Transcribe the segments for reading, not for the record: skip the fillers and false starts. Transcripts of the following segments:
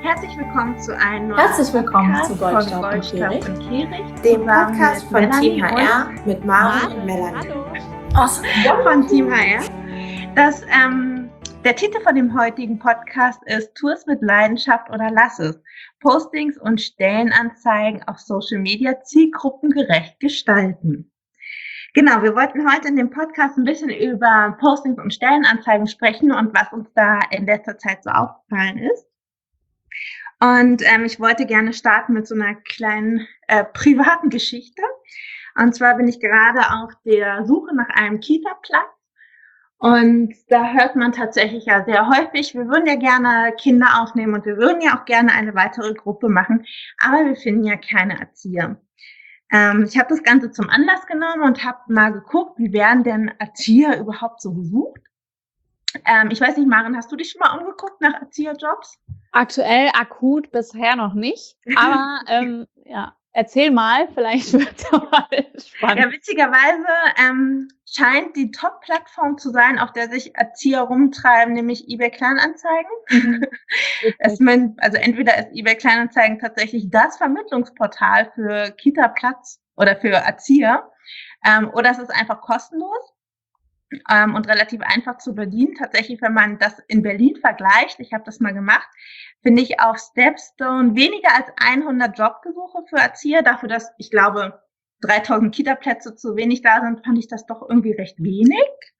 Herzlich willkommen zu einem neuen Herzlich willkommen Podcast zu Goldstaub und Kehricht, dem Podcast von Team HR mit Mari und Melanie. Von Team HR. Der Titel von dem heutigen Podcast ist Tu es mit Leidenschaft oder lass es. Postings und Stellenanzeigen auf Social Media zielgruppengerecht gestalten. Genau, wir wollten heute in dem Podcast ein bisschen über Postings und Stellenanzeigen sprechen und was uns da in letzter Zeit so aufgefallen ist. Und ich wollte gerne starten mit so einer kleinen privaten Geschichte. Und zwar bin ich gerade auf der Suche nach einem Kita-Platz. Und da hört man tatsächlich ja sehr häufig, wir würden ja gerne Kinder aufnehmen und wir würden ja auch gerne eine weitere Gruppe machen, aber wir finden ja keine Erzieher. Ich habe das Ganze zum Anlass genommen und habe mal geguckt, wie werden denn Erzieher überhaupt so gesucht? Ich weiß nicht, Maren, hast du dich schon mal umgeguckt nach Erzieherjobs? Aktuell akut bisher noch nicht, aber ja, erzähl mal, vielleicht wird es ja mal spannend. Ja, witzigerweise scheint die Top-Plattform zu sein, auf der sich Erzieher rumtreiben, nämlich eBay Kleinanzeigen. Also entweder ist eBay Kleinanzeigen tatsächlich das Vermittlungsportal für Kita-Platz oder für Erzieher, oder es ist einfach kostenlos. Und relativ einfach zu bedienen. Tatsächlich, wenn man das in Berlin vergleicht, ich habe das mal gemacht, finde ich auf Stepstone weniger als 100 Jobgesuche für Erzieher. Dafür, dass ich glaube 3000 Kita-Plätze zu wenig da sind, fand ich das doch irgendwie recht wenig.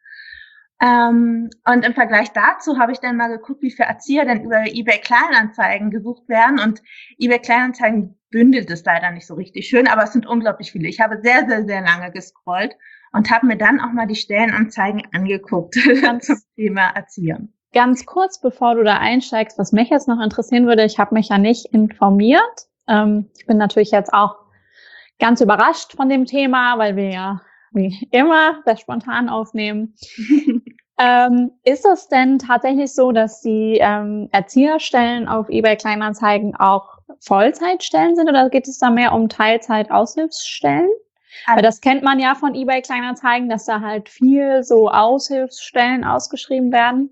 Und im Vergleich dazu habe ich dann mal geguckt, wie viele Erzieher denn über eBay Kleinanzeigen gesucht werden. Und eBay Kleinanzeigen bündelt es leider nicht so richtig schön, aber es sind unglaublich viele. Ich habe sehr, sehr, sehr lange gescrollt und habe mir dann auch mal die Stellenanzeigen angeguckt zum Thema Erzieher. Ganz kurz, bevor du da einsteigst, was mich jetzt noch interessieren würde, ich habe mich ja nicht informiert. Ich bin natürlich jetzt auch ganz überrascht von dem Thema, weil wir ja wie immer das spontan aufnehmen. Ist es denn tatsächlich so, dass die Erzieherstellen auf eBay Kleinanzeigen auch Vollzeitstellen sind oder geht es da mehr um Teilzeit-Aushilfsstellen? Weil das kennt man ja von eBay Kleinanzeigen, dass da halt viel so Aushilfsstellen ausgeschrieben werden.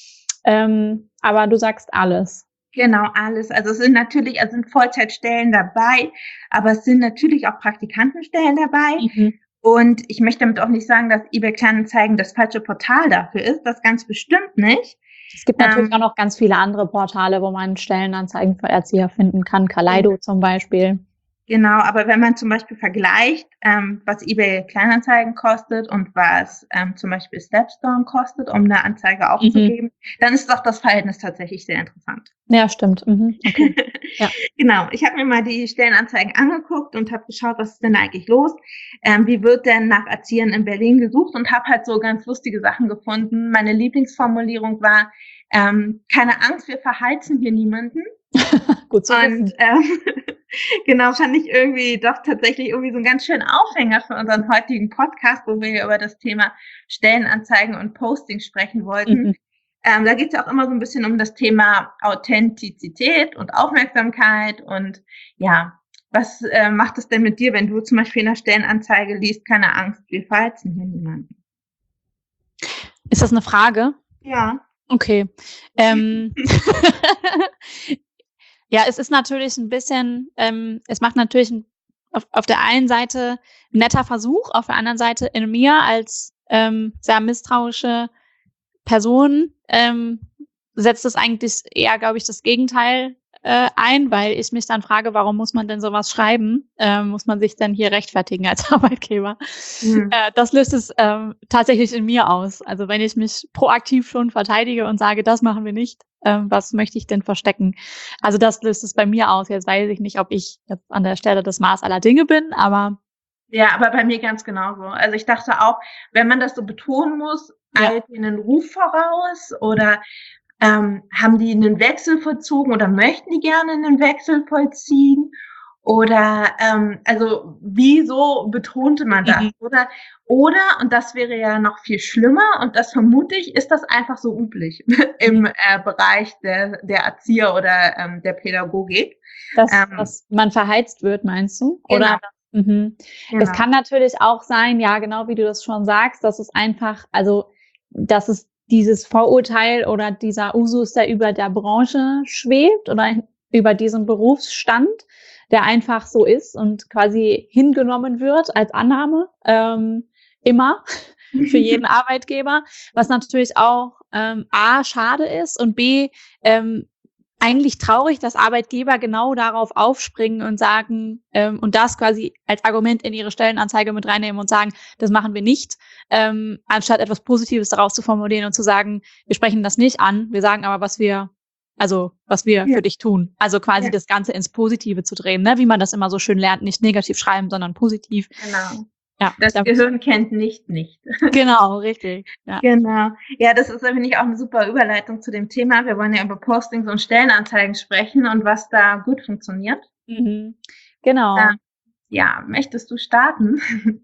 Aber du sagst alles. Genau, alles. Also es sind natürlich, sind Vollzeitstellen dabei, aber es sind natürlich auch Praktikantenstellen dabei. Mhm. Und ich möchte damit auch nicht sagen, dass eBay Kleinanzeigen das falsche Portal dafür ist. Das ganz bestimmt nicht. Es gibt natürlich auch noch ganz viele andere Portale, wo man Stellenanzeigen für Erzieher finden kann. Kaleido zum Beispiel. Genau, aber wenn man zum Beispiel vergleicht, was eBay Kleinanzeigen kostet und was zum Beispiel Stepstone kostet, um eine Anzeige aufzugeben, dann ist doch das Verhältnis tatsächlich sehr interessant. Ja, stimmt. Mhm. Okay. Ja. Genau, ich habe mir mal die Stellenanzeigen angeguckt und habe geschaut, was ist denn eigentlich los? Wie wird denn nach Erziehern in Berlin gesucht und habe halt so ganz lustige Sachen gefunden. Meine Lieblingsformulierung war, keine Angst, wir verheizen hier niemanden. Gut zu wissen. Und genau, fand ich irgendwie doch tatsächlich irgendwie so einen ganz schönen Aufhänger für unseren heutigen Podcast, wo wir über das Thema Stellenanzeigen und Posting sprechen wollten. Mhm. Da geht es ja auch immer so ein bisschen um das Thema Authentizität und Aufmerksamkeit und ja, was macht es denn mit dir, wenn du zum Beispiel in einer Stellenanzeige liest, keine Angst, wir verheizen hier niemanden? Ist das eine Frage? Ja. Okay. Ja, es ist natürlich ein bisschen, es macht natürlich auf der einen Seite ein netter Versuch, auf der anderen Seite in mir als sehr misstrauische Person setzt es eigentlich eher, glaube ich, das Gegenteil ein, weil ich mich dann frage, warum muss man denn sowas schreiben? Muss man sich denn hier rechtfertigen als Arbeitgeber? Mhm. Das löst es tatsächlich in mir aus. Also wenn ich mich proaktiv schon verteidige und sage, das machen wir nicht, was möchte ich denn verstecken? Also das löst es bei mir aus. Jetzt weiß ich nicht, ob ich jetzt an der Stelle das Maß aller Dinge bin, aber... Ja, aber bei mir ganz genauso. Also ich dachte auch, wenn man das so betonen muss, eilt ihnen Ruf voraus oder haben die einen Wechsel vollzogen oder möchten die gerne einen Wechsel vollziehen? Oder also wieso betonte man das? Oder, und das wäre ja noch viel schlimmer, und das vermute ich, ist das einfach so üblich im Bereich der Erzieher oder der Pädagogik. Dass man verheizt wird, meinst du? Genau. Oder genau. Es kann natürlich auch sein, ja, genau wie du das schon sagst, dass es einfach, also dass es dieses Vorurteil oder dieser Usus, der über der Branche schwebt oder über diesen Berufsstand, der einfach so ist und quasi hingenommen wird als Annahme, immer für jeden Arbeitgeber, was natürlich auch A, schade ist und B, eigentlich traurig, dass Arbeitgeber genau darauf aufspringen und sagen und das quasi als Argument in ihre Stellenanzeige mit reinnehmen und sagen, das machen wir nicht, anstatt etwas Positives daraus zu formulieren und zu sagen, wir sprechen das nicht an, wir sagen aber, was wir für dich tun. Also quasi das Ganze ins Positive zu drehen, ne? Wie man das immer so schön lernt, nicht negativ schreiben, sondern positiv. Genau. Ja, das Gehirn kennt nicht. Genau, richtig. Ja. Genau. Ja, das ist, finde ich, auch eine super Überleitung zu dem Thema. Wir wollen ja über Postings und Stellenanzeigen sprechen und was da gut funktioniert. Mhm. Genau. Ja, möchtest du starten?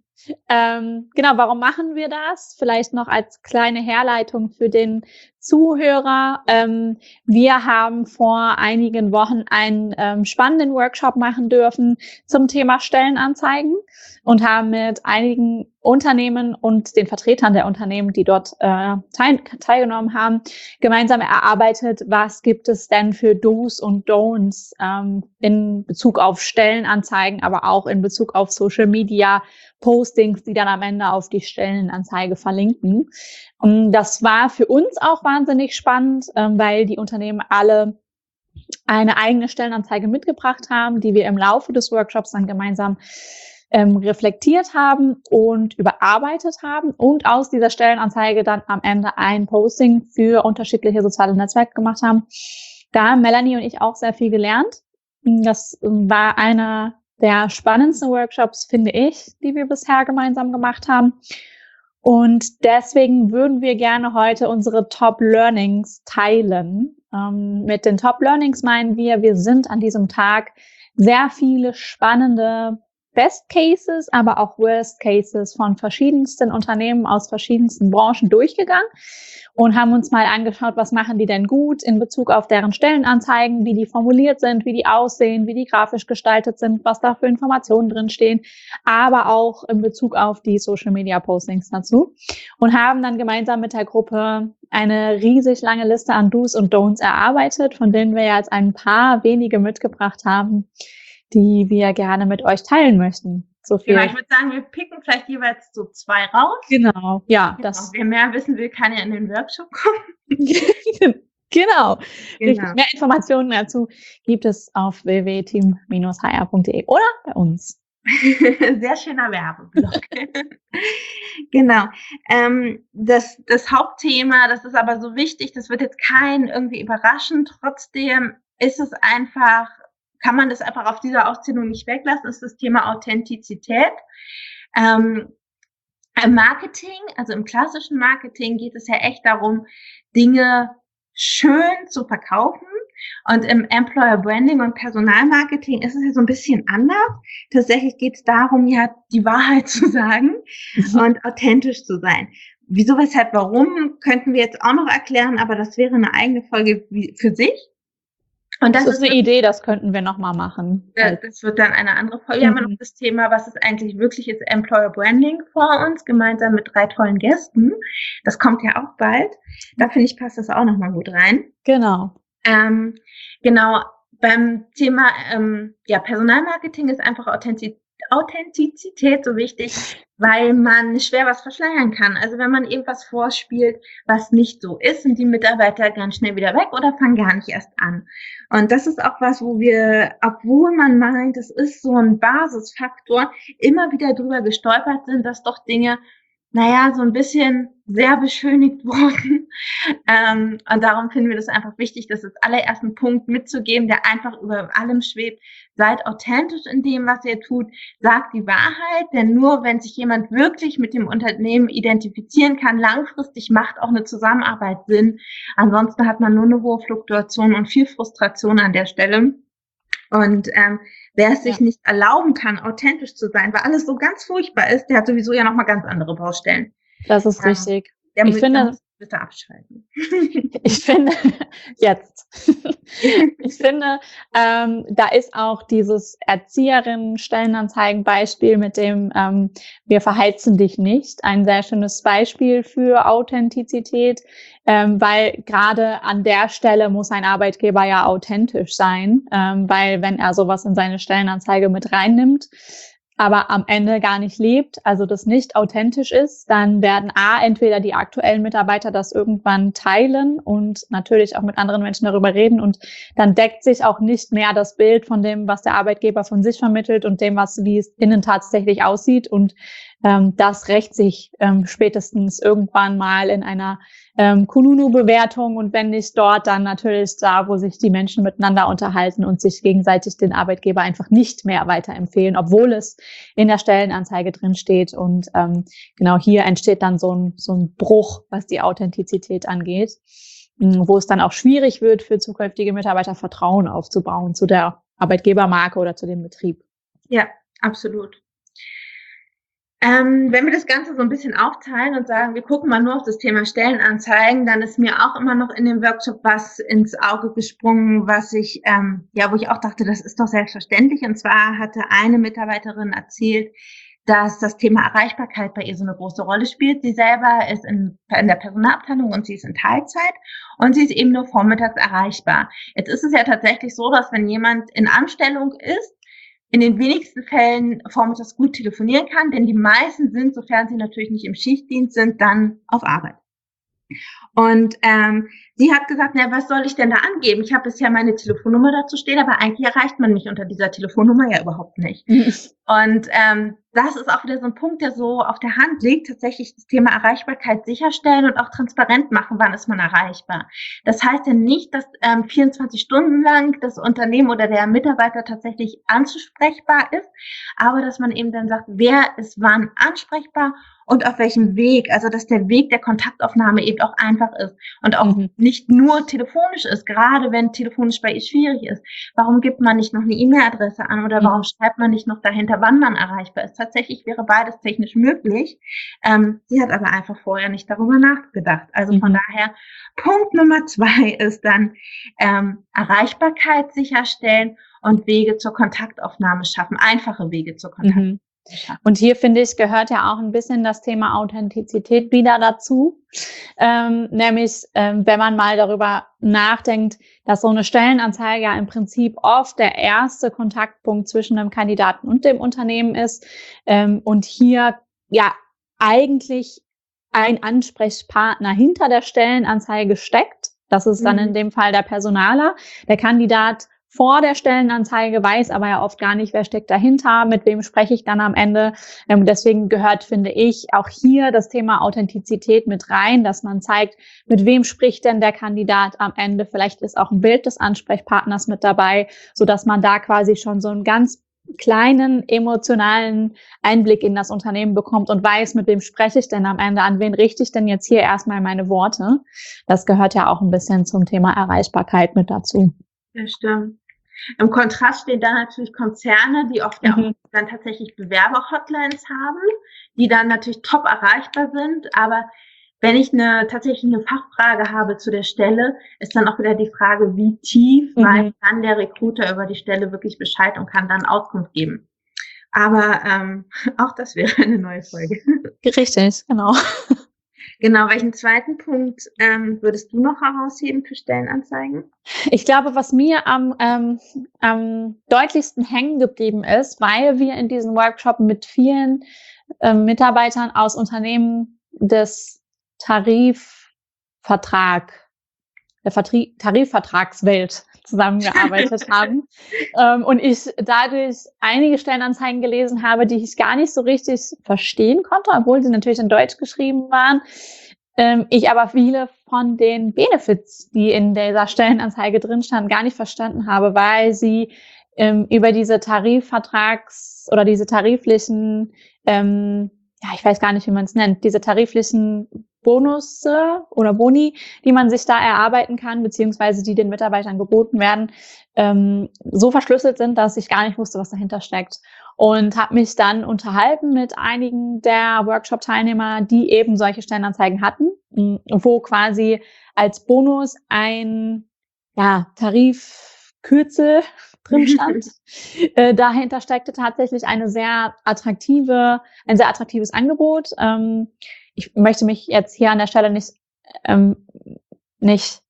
Genau, warum machen wir das? Vielleicht noch als kleine Herleitung für den Zuhörer. Wir haben vor einigen Wochen einen spannenden Workshop machen dürfen zum Thema Stellenanzeigen und haben mit einigen Unternehmen und den Vertretern der Unternehmen, die dort teilgenommen haben, gemeinsam erarbeitet, was gibt es denn für Do's und Don'ts in Bezug auf Stellenanzeigen, aber auch in Bezug auf Social Media Postings, die dann am Ende auf die Stellenanzeige verlinken. Und das war für uns auch wahnsinnig spannend, weil die Unternehmen alle eine eigene Stellenanzeige mitgebracht haben, die wir im Laufe des Workshops dann gemeinsam reflektiert haben und überarbeitet haben und aus dieser Stellenanzeige dann am Ende ein Posting für unterschiedliche soziale Netzwerke gemacht haben. Da haben Melanie und ich auch sehr viel gelernt. Das war einer der spannendsten Workshops, finde ich, die wir bisher gemeinsam gemacht haben. Und deswegen würden wir gerne heute unsere Top Learnings teilen. Mit den Top Learnings meinen wir sind an diesem Tag sehr viele spannende Best Cases, aber auch Worst Cases von verschiedensten Unternehmen aus verschiedensten Branchen durchgegangen und haben uns mal angeschaut, was machen die denn gut in Bezug auf deren Stellenanzeigen, wie die formuliert sind, wie die aussehen, wie die grafisch gestaltet sind, was da für Informationen drinstehen, aber auch in Bezug auf die Social Media Postings dazu und haben dann gemeinsam mit der Gruppe eine riesig lange Liste an Do's und Don'ts erarbeitet, von denen wir jetzt ein paar wenige mitgebracht haben, die wir gerne mit euch teilen möchten. So viel. Genau, ich würde sagen, wir picken vielleicht jeweils so 2 raus. Genau, ja. Genau. Wer mehr wissen will, kann ja in den Workshop kommen. Genau. Mehr Informationen dazu gibt es auf www.team-hr.de oder bei uns. Sehr schöner Werbeblock. Genau. Das Hauptthema, das ist aber so wichtig, das wird jetzt keinen irgendwie überraschen. Trotzdem ist es einfach, kann man das einfach auf dieser Auszählung nicht weglassen, ist das Thema Authentizität. Im Marketing, also im klassischen Marketing, geht es ja echt darum, Dinge schön zu verkaufen. Und im Employer Branding und Personalmarketing ist es ja so ein bisschen anders. Tatsächlich geht es darum, ja, die Wahrheit zu sagen und authentisch zu sein. Wieso, weshalb, warum, könnten wir jetzt auch noch erklären, aber das wäre eine eigene Folge für sich. Und das ist eine Idee, das könnten wir nochmal machen. Das wird dann eine andere Folge. Wir haben noch das Thema, was ist eigentlich wirkliches Employer Branding vor uns, gemeinsam mit 3 tollen Gästen. Das kommt ja auch bald. Da finde ich, passt das auch nochmal gut rein. Genau. Genau. Beim Thema Personalmarketing ist einfach Authentizität so wichtig, weil man schwer was verschleiern kann. Also wenn man irgendwas vorspielt, was nicht so ist, sind die Mitarbeiter ganz schnell wieder weg oder fangen gar nicht erst an. Und das ist auch was, wo wir, obwohl man meint, es ist so ein Basisfaktor, immer wieder drüber gestolpert sind, dass doch Dinge, so ein bisschen sehr beschönigt wurden. Und darum finden wir das einfach wichtig, das als allerersten Punkt mitzugeben, der einfach über allem schwebt. Seid authentisch in dem, was ihr tut. Sagt die Wahrheit, denn nur wenn sich jemand wirklich mit dem Unternehmen identifizieren kann, langfristig macht auch eine Zusammenarbeit Sinn. Ansonsten hat man nur eine hohe Fluktuation und viel Frustration an der Stelle. Und wer es sich nicht erlauben kann, authentisch zu sein, weil alles so ganz furchtbar ist, der hat sowieso ja nochmal ganz andere Baustellen. Das ist richtig. Ich finde, Bitte abschalten. Ich finde, jetzt. Ich finde, da ist auch dieses Erzieherinnen-Stellenanzeigen-Beispiel mit dem wir verheizen dich nicht ein sehr schönes Beispiel für Authentizität, weil gerade an der Stelle muss ein Arbeitgeber ja authentisch sein, weil wenn er sowas in seine Stellenanzeige mit reinnimmt, aber am Ende gar nicht lebt, also das nicht authentisch ist, dann werden entweder die aktuellen Mitarbeiter das irgendwann teilen und natürlich auch mit anderen Menschen darüber reden und dann deckt sich auch nicht mehr das Bild von dem, was der Arbeitgeber von sich vermittelt und dem, wie es innen tatsächlich aussieht und das rächt sich spätestens irgendwann mal in einer Kununu-Bewertung und wenn nicht dort, dann natürlich da, wo sich die Menschen miteinander unterhalten und sich gegenseitig den Arbeitgeber einfach nicht mehr weiterempfehlen, obwohl es in der Stellenanzeige drin steht. Und genau hier entsteht dann so ein Bruch, was die Authentizität angeht, wo es dann auch schwierig wird, für zukünftige Mitarbeiter Vertrauen aufzubauen zu der Arbeitgebermarke oder zu dem Betrieb. Ja, absolut. Wenn wir das Ganze so ein bisschen aufteilen und sagen, wir gucken mal nur auf das Thema Stellenanzeigen, dann ist mir auch immer noch in dem Workshop was ins Auge gesprungen, was ich, wo ich auch dachte, das ist doch selbstverständlich. Und zwar hatte eine Mitarbeiterin erzählt, dass das Thema Erreichbarkeit bei ihr so eine große Rolle spielt. Sie selber ist in der Personalabteilung und sie ist in Teilzeit und sie ist eben nur vormittags erreichbar. Jetzt ist es ja tatsächlich so, dass wenn jemand in Anstellung ist, in den wenigsten Fällen vormittags gut telefonieren kann, denn die meisten sind, sofern sie natürlich nicht im Schichtdienst sind, dann auf Arbeit. Und sie hat gesagt, na, was soll ich denn da angeben? Ich habe bisher meine Telefonnummer dazu stehen, aber eigentlich erreicht man mich unter dieser Telefonnummer ja überhaupt nicht. Und das ist auch wieder so ein Punkt, der so auf der Hand liegt, tatsächlich das Thema Erreichbarkeit sicherstellen und auch transparent machen, wann ist man erreichbar. Das heißt ja nicht, dass 24 Stunden lang das Unternehmen oder der Mitarbeiter tatsächlich ansprechbar ist, aber dass man eben dann sagt, wer ist wann ansprechbar und auf welchem Weg, also dass der Weg der Kontaktaufnahme eben auch einfach ist und auch nicht nur telefonisch ist, gerade wenn telefonisch bei ihr schwierig ist. Warum gibt man nicht noch eine E-Mail-Adresse an oder warum schreibt man nicht noch dahinter, wann man erreichbar ist? Tatsächlich wäre beides technisch möglich. Sie hat aber einfach vorher nicht darüber nachgedacht. Also von daher, Punkt Nummer 2 ist dann Erreichbarkeit sicherstellen und Wege zur Kontaktaufnahme schaffen, einfache Wege zur Kontaktaufnahme. Und hier, finde ich, gehört ja auch ein bisschen das Thema Authentizität wieder dazu. Nämlich, wenn man mal darüber nachdenkt, dass so eine Stellenanzeige ja im Prinzip oft der erste Kontaktpunkt zwischen dem Kandidaten und dem Unternehmen ist. Und hier ja eigentlich ein Ansprechpartner hinter der Stellenanzeige steckt. Das ist dann in dem Fall der Personaler. Der Kandidat vor der Stellenanzeige weiß aber ja oft gar nicht, wer steckt dahinter, mit wem spreche ich dann am Ende. Deswegen gehört, finde ich, auch hier das Thema Authentizität mit rein, dass man zeigt, mit wem spricht denn der Kandidat am Ende. Vielleicht ist auch ein Bild des Ansprechpartners mit dabei, sodass man da quasi schon so einen ganz kleinen emotionalen Einblick in das Unternehmen bekommt und weiß, mit wem spreche ich denn am Ende, an wen richte ich denn jetzt hier erstmal meine Worte. Das gehört ja auch ein bisschen zum Thema Erreichbarkeit mit dazu. Ja, stimmt. Im Kontrast stehen dann natürlich Konzerne, die oft ja auch dann tatsächlich Bewerber-Hotlines haben, die dann natürlich top erreichbar sind. Aber wenn ich tatsächlich eine Fachfrage habe zu der Stelle, ist dann auch wieder die Frage, wie tief weiß dann der Recruiter über die Stelle wirklich Bescheid und kann dann Auskunft geben. Aber auch das wäre eine neue Folge. Richtig, genau. Genau, welchen zweiten Punkt würdest du noch herausheben für Stellenanzeigen? Ich glaube, was mir am deutlichsten hängen geblieben ist, weil wir in diesem Workshop mit vielen Mitarbeitern aus Unternehmen des Tarifvertragswelt zusammengearbeitet haben. Und ich dadurch einige Stellenanzeigen gelesen habe, die ich gar nicht so richtig verstehen konnte, obwohl sie natürlich in Deutsch geschrieben waren. Ich aber viele von den Benefits, die in dieser Stellenanzeige drin standen, gar nicht verstanden habe, weil sie über diese diese tariflichen, ich weiß gar nicht, wie man es nennt, diese tariflichen Bonusse oder Boni, die man sich da erarbeiten kann, beziehungsweise die den Mitarbeitern geboten werden, so verschlüsselt sind, dass ich gar nicht wusste, was dahinter steckt. Und habe mich dann unterhalten mit einigen der Workshop-Teilnehmer, die eben solche Stellenanzeigen hatten, wo quasi als Bonus ein Tarifkürzel drin stand. Dahinter steckte tatsächlich ein sehr attraktives Angebot. Ich möchte mich jetzt hier an der Stelle nicht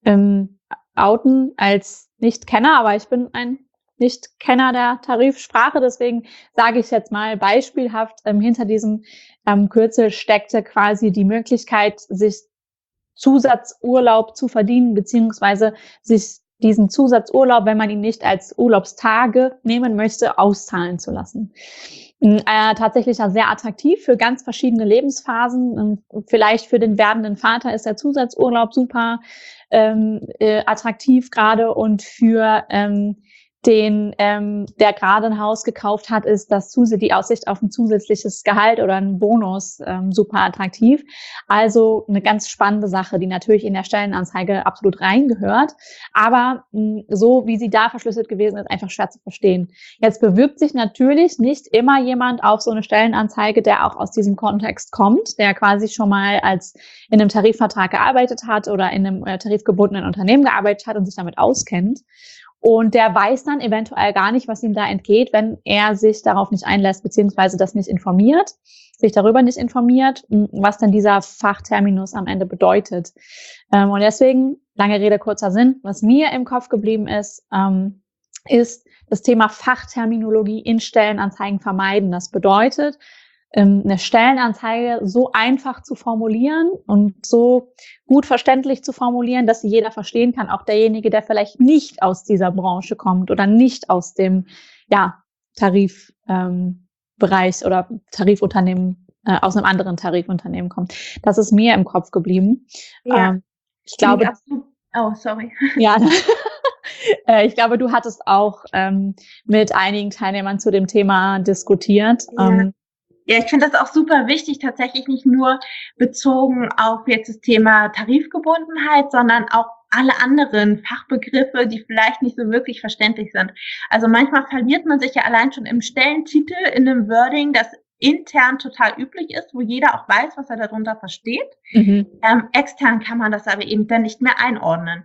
outen als Nicht-Kenner, aber ich bin ein Nicht-Kenner der Tarifsprache, deswegen sage ich jetzt mal beispielhaft, hinter diesem Kürzel steckte quasi die Möglichkeit, sich Zusatzurlaub zu verdienen, beziehungsweise sich diesen Zusatzurlaub, wenn man ihn nicht als Urlaubstage nehmen möchte, auszahlen zu lassen. Tatsächlich sehr attraktiv für ganz verschiedene Lebensphasen. Vielleicht für den werdenden Vater ist der Zusatzurlaub super attraktiv gerade, und für den, der gerade ein Haus gekauft hat, ist die Aussicht auf ein zusätzliches Gehalt oder einen Bonus super attraktiv. Also eine ganz spannende Sache, die natürlich in der Stellenanzeige absolut reingehört, aber so wie sie da verschlüsselt gewesen ist, einfach schwer zu verstehen. Jetzt bewirbt sich natürlich nicht immer jemand auf so eine Stellenanzeige, der auch aus diesem Kontext kommt, der quasi schon mal in einem Tarifvertrag gearbeitet hat oder in einem tarifgebundenen Unternehmen gearbeitet hat und sich damit auskennt. Und der weiß dann eventuell gar nicht, was ihm da entgeht, wenn er sich darauf nicht einlässt, beziehungsweise sich darüber nicht informiert, was denn dieser Fachterminus am Ende bedeutet. Und deswegen, lange Rede, kurzer Sinn, was mir im Kopf geblieben ist, ist das Thema Fachterminologie in Stellenanzeigen vermeiden. Das bedeutet, eine Stellenanzeige so einfach zu formulieren und so gut verständlich zu formulieren, dass sie jeder verstehen kann, auch derjenige, der vielleicht nicht aus dieser Branche kommt oder nicht aus dem Tarifbereich oder Tarifunternehmen, aus einem anderen Tarifunternehmen kommt. Das ist mir im Kopf geblieben. Ja. Ich glaube, sorry. Ja, ich glaube, du hattest auch mit einigen Teilnehmern zu dem Thema diskutiert. Ja. Ja, ich finde das auch super wichtig, tatsächlich nicht nur bezogen auf jetzt das Thema Tarifgebundenheit, sondern auch alle anderen Fachbegriffe, die vielleicht nicht so wirklich verständlich sind. Also manchmal verliert man sich ja allein schon im Stellentitel, in einem Wording, das intern total üblich ist, wo jeder auch weiß, was er darunter versteht. Extern kann man das aber eben dann nicht mehr einordnen.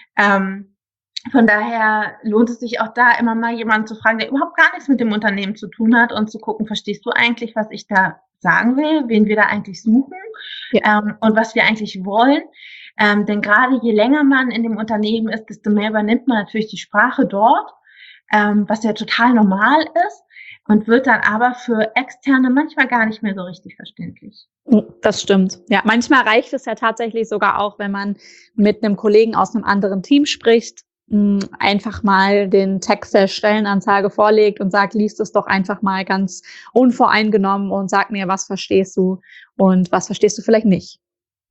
Von daher lohnt es sich auch da immer mal jemanden zu fragen, der überhaupt gar nichts mit dem Unternehmen zu tun hat, und zu gucken, verstehst du eigentlich, was ich da sagen will, wen wir da eigentlich suchen, und was wir eigentlich wollen. Denn gerade je länger man in dem Unternehmen ist, desto mehr übernimmt man natürlich die Sprache dort, was ja total normal ist, und wird dann aber für Externe manchmal gar nicht mehr so richtig verständlich. Das stimmt. Ja, manchmal reicht es ja tatsächlich sogar auch, wenn man mit einem Kollegen aus einem anderen Team spricht, einfach mal den Text der Stellenanzeige vorlegt und sagt, liest es doch einfach mal ganz unvoreingenommen und sag mir, was verstehst du und was verstehst du vielleicht nicht.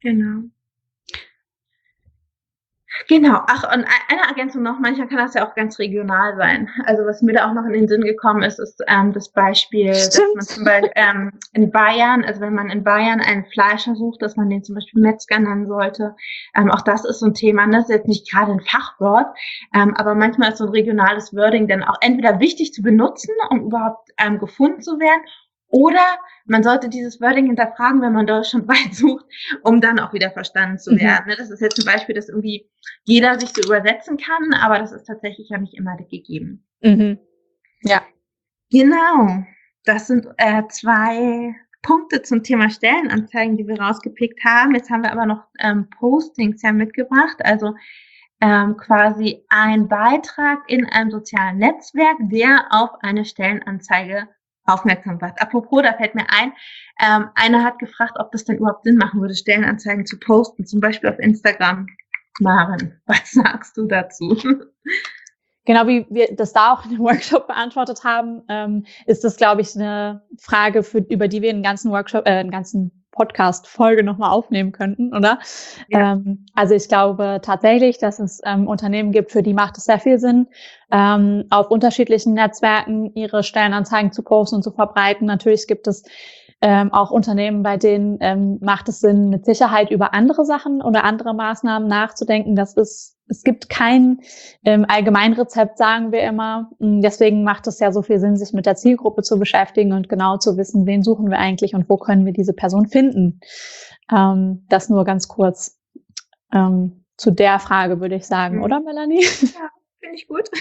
Genau. Ach, und eine Ergänzung noch, manchmal kann das ja auch ganz regional sein. Also was mir da auch noch in den Sinn gekommen ist, ist das Beispiel, dass man zum Beispiel in Bayern, also wenn man in Bayern einen Fleischer sucht, dass man den zum Beispiel Metzger nennen sollte. Auch das ist so ein Thema, das ist jetzt nicht gerade ein Fachwort, aber manchmal ist so ein regionales Wording dann auch entweder wichtig zu benutzen, um überhaupt gefunden zu werden, oder man sollte dieses Wording hinterfragen, wenn man deutschlandweit sucht, um dann auch wieder verstanden zu werden. Das ist jetzt ein Beispiel, das irgendwie jeder sich so übersetzen kann, aber das ist tatsächlich ja nicht immer gegeben. Ja. Genau. Das sind 2 Punkte zum Thema Stellenanzeigen, die wir rausgepickt haben. Jetzt haben wir aber noch Postings ja mitgebracht, also quasi ein Beitrag in einem sozialen Netzwerk, der auf eine Stellenanzeige aufmerksam wird. Apropos, da fällt mir ein, einer hat gefragt, ob das denn überhaupt Sinn machen würde, Stellenanzeigen zu posten, zum Beispiel auf Instagram. Maren, was sagst du dazu? Genau wie wir das da auch in dem Workshop beantwortet haben, ist das, glaube ich, eine Frage, über die wir einen ganzen Podcast-Folge nochmal aufnehmen könnten, oder? Ja. Also ich glaube tatsächlich, dass es Unternehmen gibt, für die macht es sehr viel Sinn, auf unterschiedlichen Netzwerken ihre Stellenanzeigen zu posten und zu verbreiten. Natürlich gibt es auch Unternehmen, bei denen macht es Sinn, mit Sicherheit über andere Sachen oder andere Maßnahmen nachzudenken. Es gibt kein Allgemeinrezept, sagen wir immer. Deswegen macht es ja so viel Sinn, sich mit der Zielgruppe zu beschäftigen und genau zu wissen, wen suchen wir eigentlich und wo können wir diese Person finden. Das nur ganz kurz zu der Frage, würde ich sagen, oder Melanie? Ja, finde ich gut.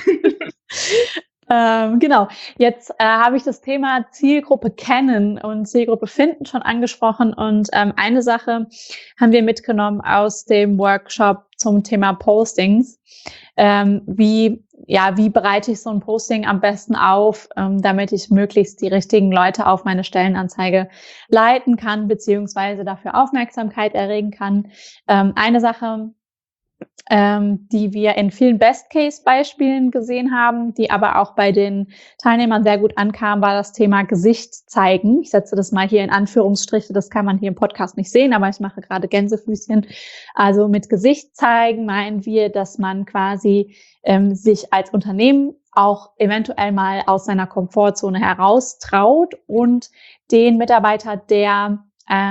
Genau. Jetzt habe ich das Thema Zielgruppe kennen und Zielgruppe finden schon angesprochen. Und eine Sache haben wir mitgenommen aus dem Workshop zum Thema Postings. Wie bereite ich so ein Posting am besten auf, damit ich möglichst die richtigen Leute auf meine Stellenanzeige leiten kann, beziehungsweise dafür Aufmerksamkeit erregen kann. Eine Sache, die wir in vielen Best-Case-Beispielen gesehen haben, die aber auch bei den Teilnehmern sehr gut ankam, war das Thema Gesicht zeigen. Ich setze das mal hier in Anführungsstriche, das kann man hier im Podcast nicht sehen, aber ich mache gerade Gänsefüßchen. Also mit Gesicht zeigen meinen wir, dass man quasi sich als Unternehmen auch eventuell mal aus seiner Komfortzone heraustraut und den Mitarbeiter, der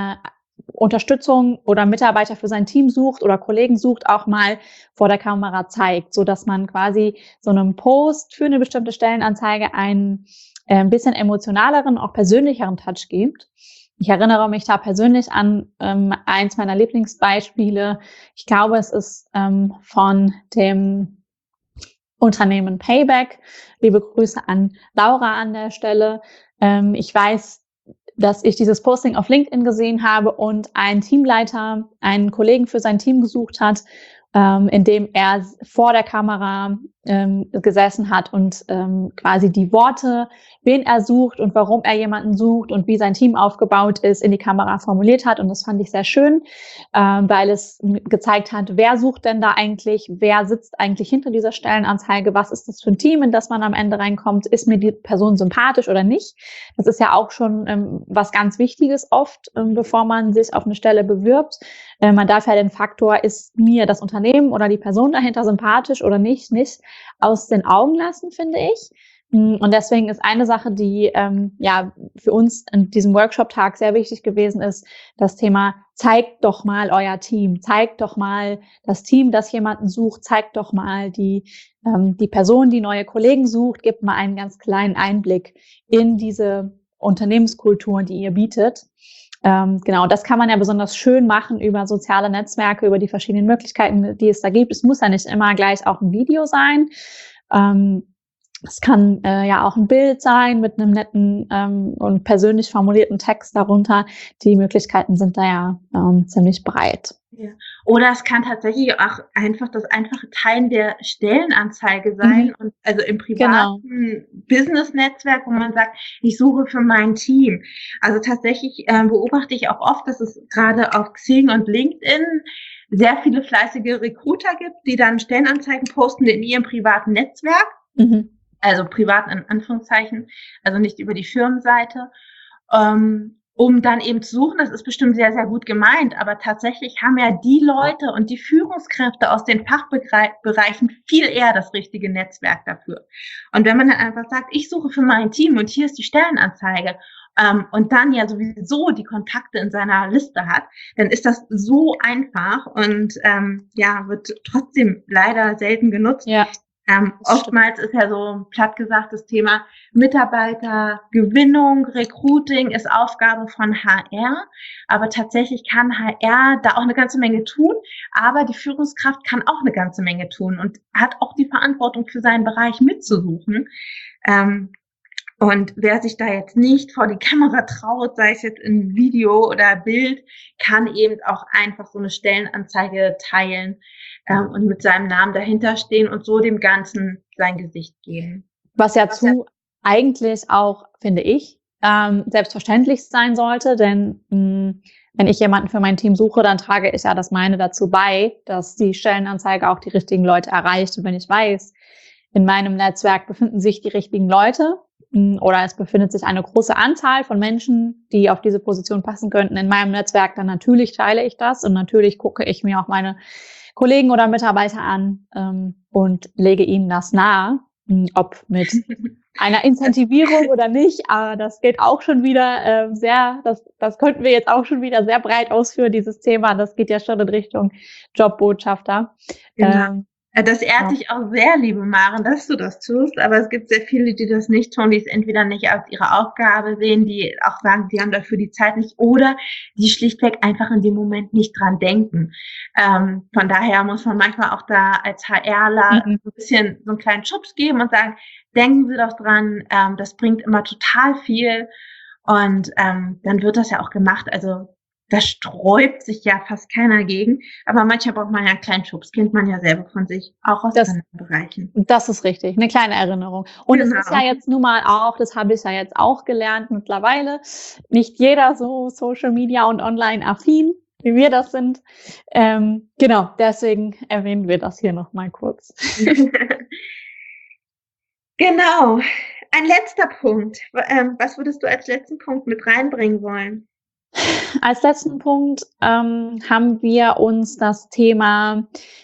Unterstützung oder Mitarbeiter für sein Team sucht oder Kollegen sucht, auch mal vor der Kamera zeigt, so dass man quasi so einem Post für eine bestimmte Stellenanzeige einen bisschen emotionaleren, auch persönlicheren Touch gibt. Ich erinnere mich da persönlich an eins meiner Lieblingsbeispiele. Ich glaube, es ist von dem Unternehmen Payback. Liebe Grüße an Laura an der Stelle. Ich weiß, dass ich dieses Posting auf LinkedIn gesehen habe und ein Teamleiter einen Kollegen für sein Team gesucht hat, in dem er vor der Kamera gesessen hat und quasi die Worte, wen er sucht und warum er jemanden sucht und wie sein Team aufgebaut ist, in die Kamera formuliert hat. Und das fand ich sehr schön, weil es gezeigt hat, wer sucht denn da eigentlich, wer sitzt eigentlich hinter dieser Stellenanzeige, was ist das für ein Team, in das man am Ende reinkommt, ist mir die Person sympathisch oder nicht. Das ist ja auch schon was ganz Wichtiges oft, bevor man sich auf eine Stelle bewirbt. Man darf ja den Faktor, ist mir das Unternehmen oder die Person dahinter sympathisch oder nicht aus den Augen lassen, finde ich. Und deswegen ist eine Sache, die für uns in diesem Workshop-Tag sehr wichtig gewesen ist, das Thema, zeigt doch mal euer Team, zeigt doch mal das Team, das jemanden sucht, zeigt doch mal die Person, die neue Kollegen sucht, gebt mal einen ganz kleinen Einblick in diese Unternehmenskultur, die ihr bietet. Genau, das kann man ja besonders schön machen über soziale Netzwerke, über die verschiedenen Möglichkeiten, die es da gibt. Es muss ja nicht immer gleich auch ein Video sein. Es kann ja auch ein Bild sein mit einem netten und persönlich formulierten Text darunter. Die Möglichkeiten sind da ja ziemlich breit. Ja. Oder es kann tatsächlich auch einfach das einfache Teilen der Stellenanzeige sein, und also im privaten Business-Netzwerk, wo man sagt, ich suche für mein Team. Also tatsächlich beobachte ich auch oft, dass es gerade auf Xing und LinkedIn sehr viele fleißige Recruiter gibt, die dann Stellenanzeigen posten in ihrem privaten Netzwerk. Also privat in Anführungszeichen, also nicht über die Firmenseite, um dann eben zu suchen. Das ist bestimmt sehr, sehr gut gemeint, aber tatsächlich haben ja die Leute und die Führungskräfte aus den Fachbereichen viel eher das richtige Netzwerk dafür. Und wenn man dann einfach sagt, ich suche für mein Team und hier ist die Stellenanzeige, und dann ja sowieso die Kontakte in seiner Liste hat, dann ist das so einfach und wird trotzdem leider selten genutzt. Ja. Oftmals ist ja so platt gesagt das Thema Mitarbeitergewinnung, Recruiting ist Aufgabe von HR, aber tatsächlich kann HR da auch eine ganze Menge tun, aber die Führungskraft kann auch eine ganze Menge tun und hat auch die Verantwortung für seinen Bereich mitzusuchen. Und wer sich da jetzt nicht vor die Kamera traut, sei es jetzt in Video oder Bild, kann eben auch einfach so eine Stellenanzeige teilen und mit seinem Namen dahinter stehen und so dem Ganzen sein Gesicht geben. Was ja eigentlich auch, finde ich, selbstverständlich sein sollte, denn wenn ich jemanden für mein Team suche, dann trage ich ja das meine dazu bei, dass die Stellenanzeige auch die richtigen Leute erreicht. Und wenn ich weiß, in meinem Netzwerk befinden sich die richtigen Leute, oder es befindet sich eine große Anzahl von Menschen, die auf diese Position passen könnten in meinem Netzwerk, dann natürlich teile ich das und natürlich gucke ich mir auch meine Kollegen oder Mitarbeiter an und lege ihnen das nahe. ob mit einer Incentivierung oder nicht, aber das geht auch schon wieder das könnten wir jetzt auch schon wieder sehr breit ausführen, dieses Thema. Das geht ja schon in Richtung Jobbotschafter. Genau. Das ehrt dich auch sehr, liebe Maren, dass du das tust, aber es gibt sehr viele, die das nicht tun, die es entweder nicht als ihre Aufgabe sehen, die auch sagen, sie haben dafür die Zeit nicht oder die schlichtweg einfach in dem Moment nicht dran denken. Von daher muss man manchmal auch da als HRler ein bisschen so einen kleinen Schubs geben und sagen, denken Sie doch dran, das bringt immer total viel und dann wird das ja auch gemacht. Also da sträubt sich ja fast keiner gegen. Aber manchmal braucht man ja einen kleinen Schubs. Kennt man ja selber von sich, auch aus anderen Bereichen. Das ist richtig, eine kleine Erinnerung. Und es ist ja jetzt nun mal auch, das habe ich ja jetzt auch gelernt mittlerweile, nicht jeder so Social Media und online affin, wie wir das sind. Genau, deswegen erwähnen wir das hier noch mal kurz. Genau. Ein letzter Punkt. Was würdest du als letzten Punkt mit reinbringen wollen? Als letzten Punkt haben wir uns das Thema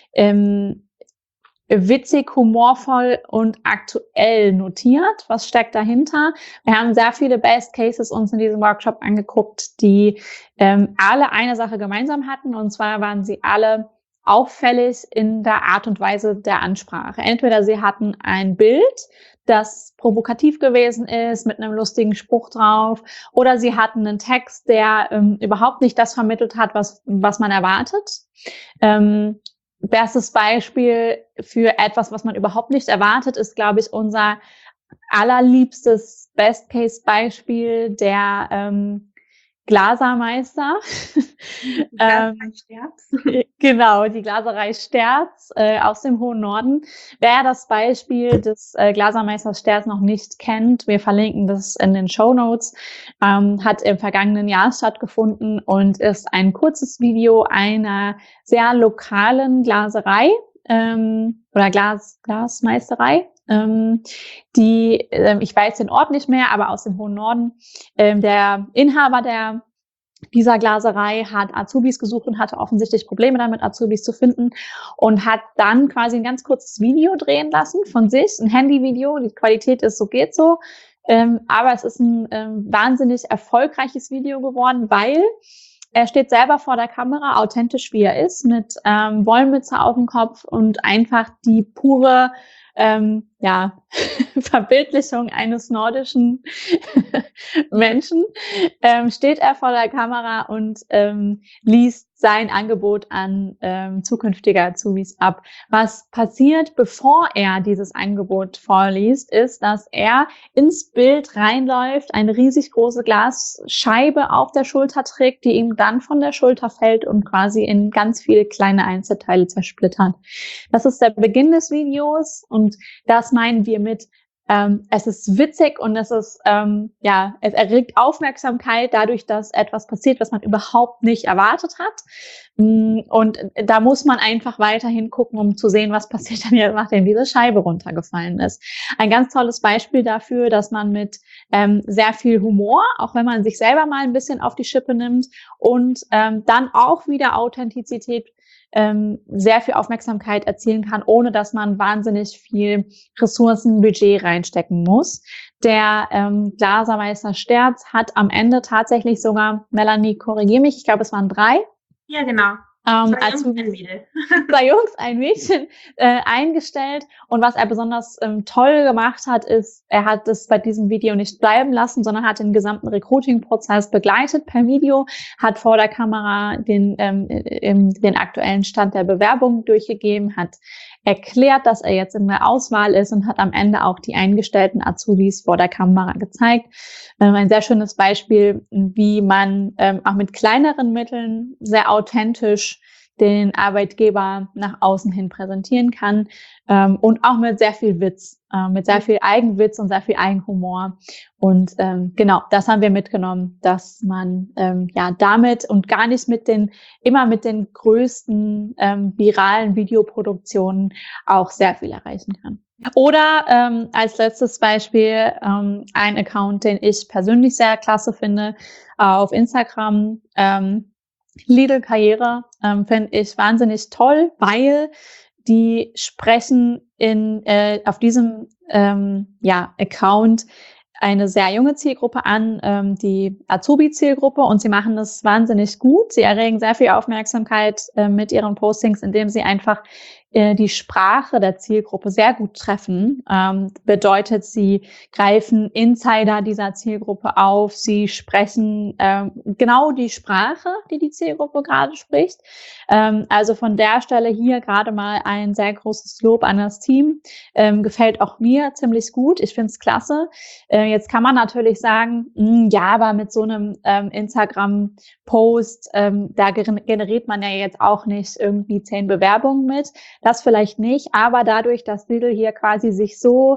witzig, humorvoll und aktuell notiert. Was steckt dahinter? Wir haben sehr viele Best Cases uns in diesem Workshop angeguckt, die alle eine Sache gemeinsam hatten, und zwar waren sie alle auffällig in der Art und Weise der Ansprache. Entweder sie hatten ein Bild, das provokativ gewesen ist, mit einem lustigen Spruch drauf, oder sie hatten einen Text, der überhaupt nicht das vermittelt hat, was man erwartet. Bestes Beispiel für etwas, was man überhaupt nicht erwartet, ist, glaube ich, unser allerliebstes Best-Case-Beispiel, der Glasermeister. Glaserei Sterz. Genau, die Glaserei Sterz aus dem hohen Norden. Wer das Beispiel des Glasermeisters Sterz noch nicht kennt, wir verlinken das in den Shownotes, hat im vergangenen Jahr stattgefunden und ist ein kurzes Video einer sehr lokalen Glaserei oder Glasmeisterei, die, ich weiß den Ort nicht mehr, aber aus dem hohen Norden. Der Inhaber dieser Glaserei hat Azubis gesucht und hatte offensichtlich Probleme damit, Azubis zu finden, und hat dann quasi ein ganz kurzes Video drehen lassen von sich, ein Handyvideo. Die Qualität ist so geht so, aber es ist ein wahnsinnig erfolgreiches Video geworden, weil er steht selber vor der Kamera, authentisch wie er ist, mit Wollmütze auf dem Kopf und einfach die pure Verbildlichung eines nordischen Menschen, steht er vor der Kamera und liest sein Angebot an zukünftige Azubis ab. Was passiert, bevor er dieses Angebot vorliest, ist, dass er ins Bild reinläuft, eine riesig große Glasscheibe auf der Schulter trägt, die ihm dann von der Schulter fällt und quasi in ganz viele kleine Einzelteile zersplittert. Das ist der Beginn des Videos und das meinen wir mit es ist witzig und es ist es erregt Aufmerksamkeit dadurch, dass etwas passiert, was man überhaupt nicht erwartet hat. Und da muss man einfach weiterhin gucken, um zu sehen, was passiert dann jetzt, nachdem diese Scheibe runtergefallen ist. Ein ganz tolles Beispiel dafür, dass man mit sehr viel Humor, auch wenn man sich selber mal ein bisschen auf die Schippe nimmt und dann auch wieder Authentizität, sehr viel Aufmerksamkeit erzielen kann, ohne dass man wahnsinnig viel Ressourcen, Budget reinstecken muss. Der Glasermeister Sterz hat am Ende tatsächlich sogar, Melanie, korrigier mich, ich glaube, es waren 3. Ja, genau. Zwei Jungs, ein Mädchen eingestellt. Und was er besonders toll gemacht hat, ist, er hat es bei diesem Video nicht bleiben lassen, sondern hat den gesamten Recruiting-Prozess begleitet per Video, hat vor der Kamera den aktuellen Stand der Bewerbung durchgegeben, hat erklärt, dass er jetzt in der Auswahl ist und hat am Ende auch die eingestellten Azubis vor der Kamera gezeigt. Ein sehr schönes Beispiel, wie man auch mit kleineren Mitteln sehr authentisch den Arbeitgeber nach außen hin präsentieren kann, und auch mit sehr viel Witz, mit sehr viel Eigenwitz und sehr viel Eigenhumor. Und genau, das haben wir mitgenommen, dass man damit und gar nicht mit den größten viralen Videoproduktionen auch sehr viel erreichen kann. Oder als letztes Beispiel ein Account, den ich persönlich sehr klasse finde, auf Instagram, Lidl Karriere, finde ich wahnsinnig toll, weil die sprechen auf diesem Account eine sehr junge Zielgruppe an, die Azubi-Zielgruppe, und sie machen das wahnsinnig gut. Sie erregen sehr viel Aufmerksamkeit mit ihren Postings, indem sie einfach die Sprache der Zielgruppe sehr gut treffen. Bedeutet, sie greifen Insider dieser Zielgruppe auf, sie sprechen genau die Sprache, die die Zielgruppe gerade spricht. Also von der Stelle hier gerade mal ein sehr großes Lob an das Team. Gefällt auch mir ziemlich gut. Ich finde es klasse. Jetzt kann man natürlich sagen, ja, aber mit so einem Instagram-Post, da generiert man ja jetzt auch nicht irgendwie 10 Bewerbungen mit. Das vielleicht nicht, aber dadurch, dass Lidl hier quasi sich so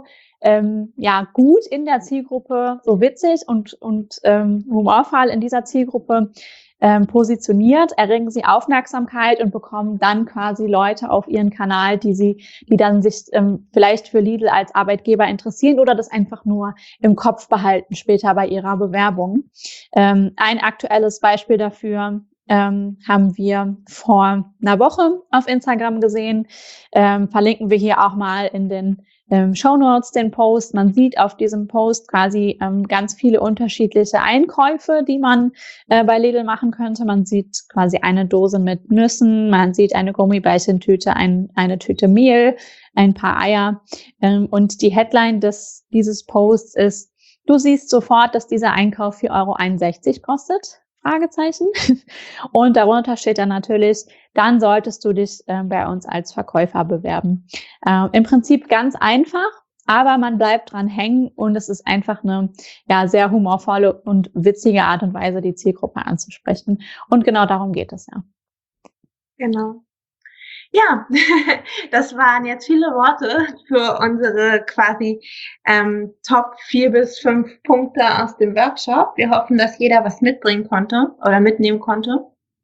gut in der Zielgruppe, so witzig und humorvoll in dieser Zielgruppe positioniert, erregen sie Aufmerksamkeit und bekommen dann quasi Leute auf ihren Kanal, die dann sich vielleicht für Lidl als Arbeitgeber interessieren oder das einfach nur im Kopf behalten später bei ihrer Bewerbung. Ein aktuelles Beispiel dafür haben wir vor einer Woche auf Instagram gesehen. Verlinken wir hier auch mal in den Shownotes den Post. Man sieht auf diesem Post quasi ganz viele unterschiedliche Einkäufe, die man bei Lidl machen könnte. Man sieht quasi eine Dose mit Nüssen, man sieht eine Gummibärchentüte, eine Tüte Mehl, ein paar Eier. Und die Headline dieses Posts ist: Du siehst sofort, dass dieser Einkauf 4,61 € kostet. Fragezeichen. Und darunter steht dann natürlich, dann solltest du dich bei uns als Verkäufer bewerben. Im Prinzip ganz einfach, aber man bleibt dran hängen und es ist einfach eine sehr humorvolle und witzige Art und Weise, die Zielgruppe anzusprechen. Und genau darum geht es ja. Genau. Ja, das waren jetzt viele Worte für unsere quasi Top 4 bis 5 Punkte aus dem Workshop. Wir hoffen, dass jeder was mitbringen konnte oder mitnehmen konnte.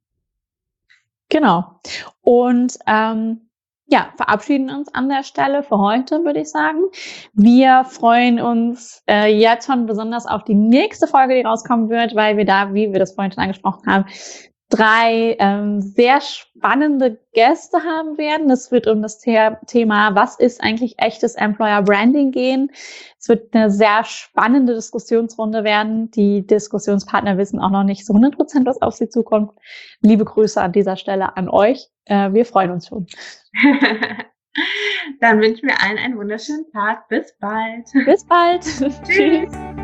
Genau. Und verabschieden uns an der Stelle für heute, würde ich sagen. Wir freuen uns jetzt schon besonders auf die nächste Folge, die rauskommen wird, weil wir da, wie wir das vorhin schon angesprochen haben, 3 sehr spannende Gäste haben werden. Es wird um das Thema, was ist eigentlich echtes Employer Branding gehen. Es wird eine sehr spannende Diskussionsrunde werden. Die Diskussionspartner wissen auch noch nicht so 100%, was auf sie zukommt. Liebe Grüße an dieser Stelle an euch. Wir freuen uns schon. Dann wünschen wir allen einen wunderschönen Tag. Bis bald. Bis bald. Tschüss.